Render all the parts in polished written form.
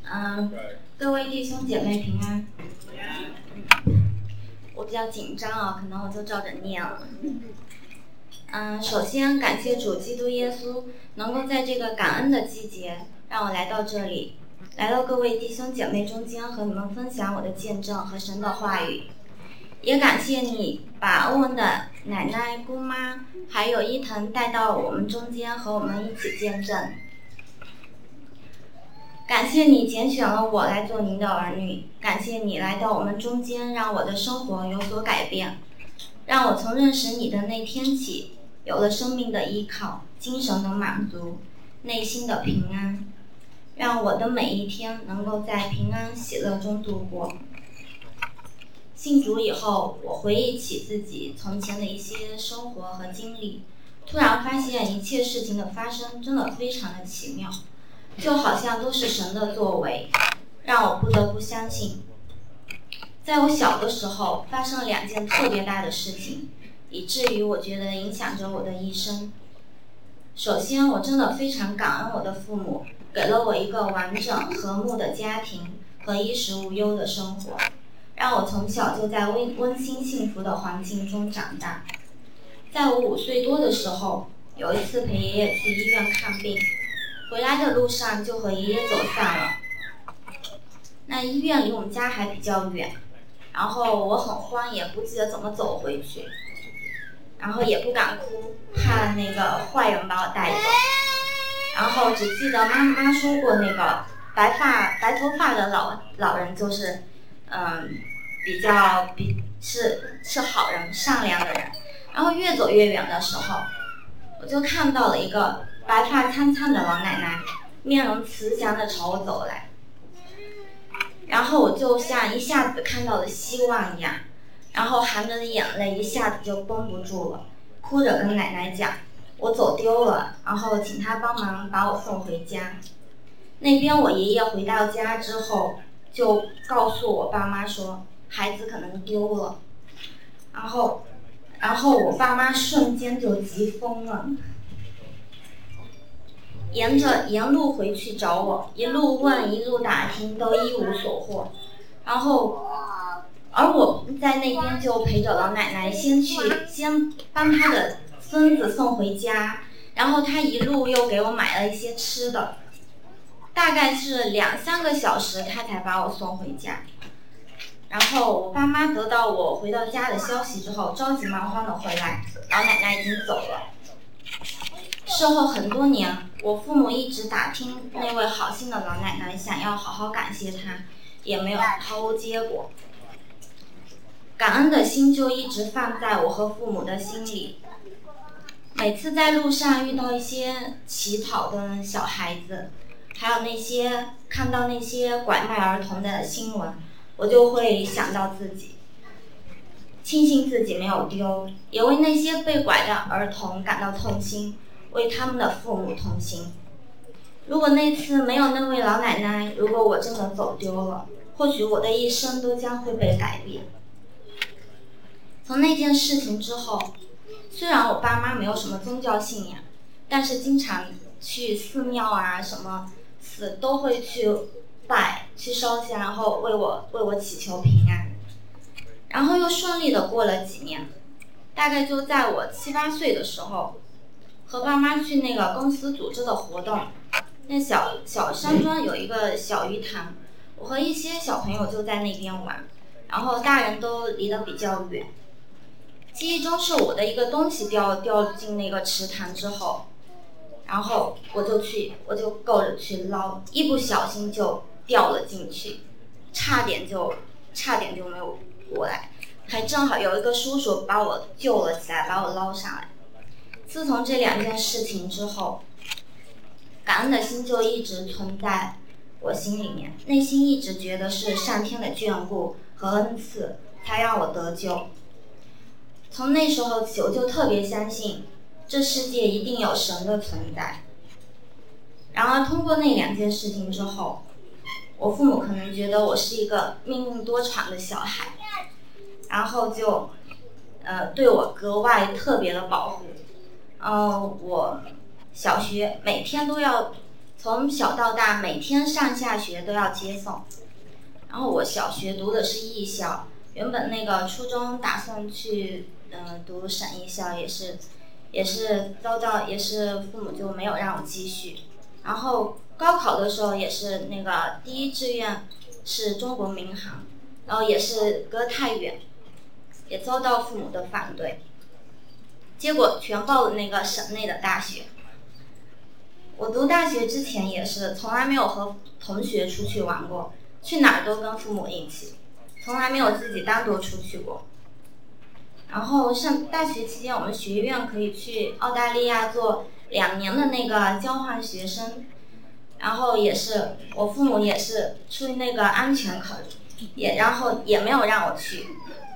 各位弟兄姐妹平安。我比较紧张啊，可能我就照着念了。首先感谢主基督耶稣能够在这个感恩的季节让我来到这里，来到各位弟兄姐妹中间和你们分享我的见证和神的话语。也感谢你把欧文的奶奶、姑妈还有伊藤带到我们中间和我们一起见证。感谢你拣选了我来做您的儿女，感谢你来到我们中间，让我的生活有所改变，让我从认识你的那天起有了生命的依靠，精神的满足，内心的平安，让我的每一天能够在平安喜乐中度过。信主以后，我回忆起自己从前的一些生活和经历，突然发现一切事情的发生真的非常的奇妙，就好像都是神的作为，让我不得不相信。在我小的时候发生了2件特别大的事情，以至于我觉得影响着我的一生。首先，我真的非常感恩我的父母给了我一个完整和睦的家庭和衣食无忧的生活，让我从小就在温馨幸福的环境中长大。在我5岁多的时候，有一次陪爷爷去医院看病，回来的路上就和爷爷走散了。那医院离我们家还比较远，然后我很慌，也不记得怎么走回去，然后也不敢哭，怕那个坏人把我带走。然后只记得妈妈说过，那个白头发的老人就是是好人，善良的人。然后越走越远的时候，我就看到了一个白发苍苍的老奶奶，面容慈祥地朝我走来，然后我就像一下子看到了希望一样，然后含着眼泪一下子就绷不住了，哭着跟奶奶讲我走丢了，然后请她帮忙把我送回家。那边我爷爷回到家之后就告诉我爸妈说孩子可能丢了，然后我爸妈瞬间就急疯了，沿路回去找我，一路问一路打听都一无所获。而我在那边就陪着老奶奶先帮她的孙子送回家，然后她一路又给我买了一些吃的，大概是2-3个小时她才把我送回家。然后我爸妈得到我回到家的消息之后，着急忙慌的回来，老奶奶已经走了。事后很多年，我父母一直打听那位好心的老奶奶，想要好好感谢她，也没有毫无结果。感恩的心就一直放在我和父母的心里。每次在路上遇到一些乞讨的小孩子，还有看到那些拐卖儿童的新闻，我就会想到自己，庆幸自己没有丢，也为那些被拐的儿童感到痛心，为他们的父母痛心。如果那次没有那位老奶奶，如果我真的走丢了，或许我的一生都将会被改变。从那件事情之后，虽然我爸妈没有什么宗教信仰，但是经常去寺庙啊什么寺都会去拜，去烧香，然后为我祈求平安。然后又顺利的过了几年，大概就在我7-8岁的时候，和爸妈去那个公司组织的活动，那小山庄有一个小鱼塘，我和一些小朋友就在那边玩，然后大人都离得比较远。记忆中是我的一个东西掉进那个池塘之后，然后我就够着去捞，一不小心就掉了进去，差点就没有过来，还正好有一个叔叔把我救了起来，把我捞上来。自从这2件事情之后，感恩的心就一直存在我心里面，内心一直觉得是上天的眷顾和恩赐才让我得救。从那时候起，我就特别相信这世界一定有神的存在。然而通过那2件事情之后，我父母可能觉得我是一个命运多舛的小孩，然后就对我格外特别的保护。我小学每天都要从小到大每天上下学都要接送。然后我小学读的是艺校，原本那个初中打算去读省艺校，也是父母就没有让我继续。然后高考的时候也是那个第一志愿是中国民航，然后也是隔太远，也遭到父母的反对，结果全报了那个省内的大学。我读大学之前也是从来没有和同学出去玩过，去哪儿都跟父母一起，从来没有自己单独出去过。然后上大学期间，我们学院可以去澳大利亚做2年的那个交换学生，然后也是我父母也是出于那个安全考虑，然后也没有让我去。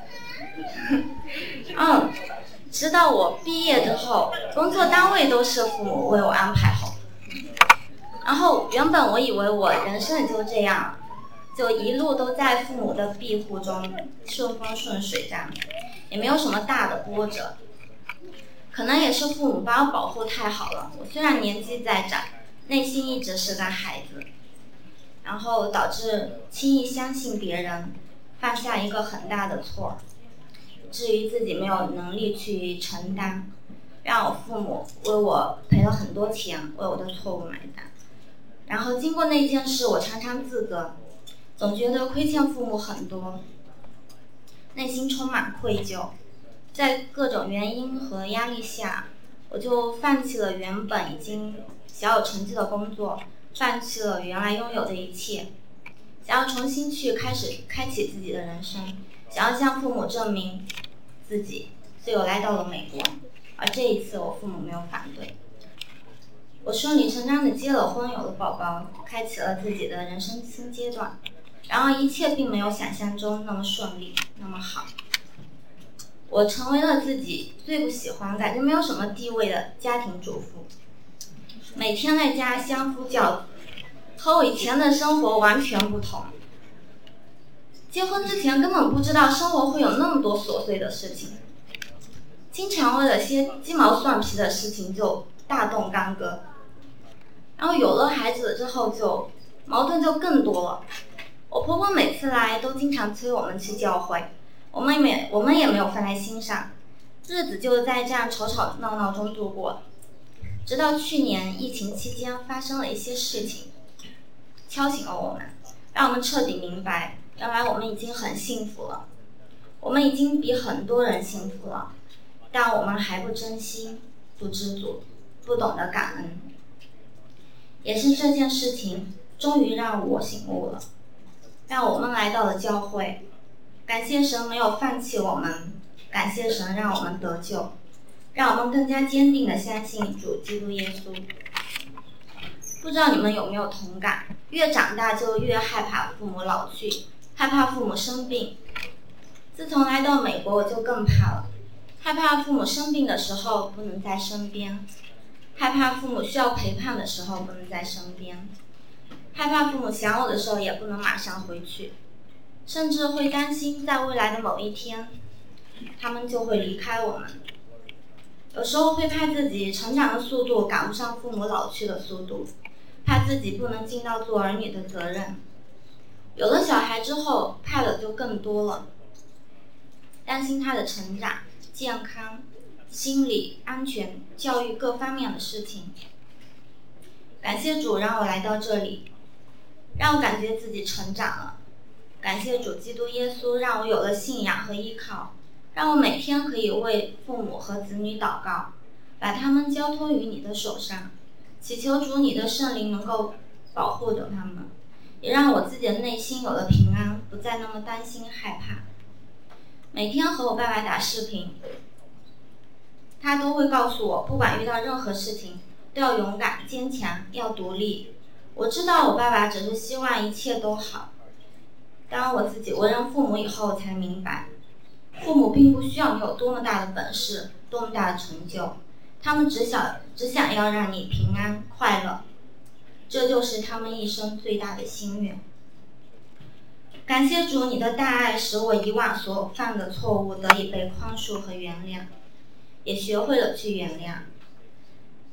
直到我毕业之后，工作单位都是父母为我安排好。然后原本我以为我人生也就这样，就一路都在父母的庇护中顺风顺水这样，也没有什么大的波折。可能也是父母把我保护太好了，我虽然年纪在长，内心一直是个孩子，然后导致轻易相信别人，犯下一个很大的错，至于自己没有能力去承担，让我父母为我赔了很多钱，为我的错误买单。然后经过那件事，我常常自责，总觉得亏欠父母很多，内心充满愧疚。在各种原因和压力下，我就放弃了原本已经小有成绩的工作，放弃了原来拥有的一切，想要重新去开启自己的人生，想要向父母证明自己，所以我来到了美国。而这一次我父母没有反对，我顺理成章的结了婚，有了宝宝，开启了自己的人生新阶段。然而一切并没有想象中那么顺利，那么好。我成为了自己最不喜欢、感觉没有什么地位的家庭主妇，每天在家相夫教子，和我以前的生活完全不同。结婚之前根本不知道生活会有那么多琐碎的事情，经常为了些鸡毛蒜皮的事情就大动干戈。然后有了孩子之后，就矛盾就更多了。我婆婆每次来都经常催我们去教会，我们也没有放在心上，日子就在这样吵吵闹闹中度过。直到去年疫情期间发生了一些事情，敲醒了我们，让我们彻底明白，原来我们已经很幸福了，我们已经比很多人幸福了，但我们还不珍惜，不知足，不懂得感恩。也是这件事情终于让我醒悟了，让我们来到了教会。感谢神没有放弃我们，感谢神让我们得救，让我们更加坚定地相信主基督耶稣。不知道你们有没有同感，越长大就越害怕父母老去，害怕父母生病。自从来到美国，我就更怕了，害怕父母生病的时候不能在身边，害怕父母需要陪伴的时候不能在身边，害怕父母想我的时候也不能马上回去，甚至会担心在未来的某一天，他们就会离开我们。有时候会怕自己成长的速度赶不上父母老去的速度，怕自己不能尽到做儿女的责任。有了小孩之后，怕的就更多了，担心他的成长、健康、心理、安全、教育各方面的事情。感谢主让我来到这里，让我感觉自己成长了。感谢主基督耶稣让我有了信仰和依靠，让我每天可以为父母和子女祷告，把他们交托于你的手上，祈求主你的圣灵能够保护着他们，也让我自己的内心有了平安，不再那么担心害怕。每天和我爸爸打视频，他都会告诉我，不管遇到任何事情都要勇敢坚强，要独立。我知道我爸爸只是希望一切都好，当我自己为人父母以后才明白，父母并不需要你有多么大的本事，多么大的成就，他们只想要让你平安快乐，这就是他们一生最大的心愿。感谢主你的大爱，使我以往所犯的错误得以被宽恕和原谅，也学会了去原谅。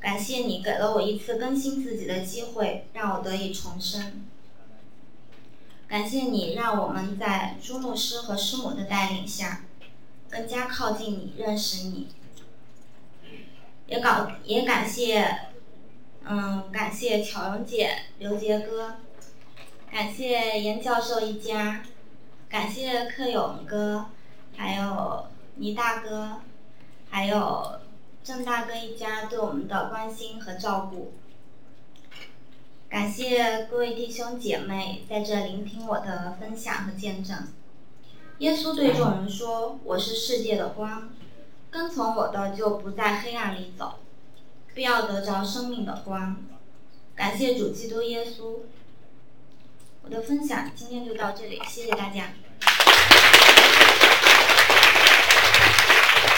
感谢你给了我一次更新自己的机会，让我得以重生。感谢你让我们在朱牧师和师母的带领下，更加靠近你，认识你。也感谢，感谢巧蓉姐、刘杰哥，感谢严教授一家，感谢柯勇哥，还有倪大哥，还有郑大哥一家对我们的关心和照顾。感谢各位弟兄姐妹在这聆听我的分享和见证。耶稣对众人说：“我是世界的光，跟从我的就不在黑暗里走，必要得着生命的光。”感谢主基督耶稣。我的分享今天就到这里，谢谢大家。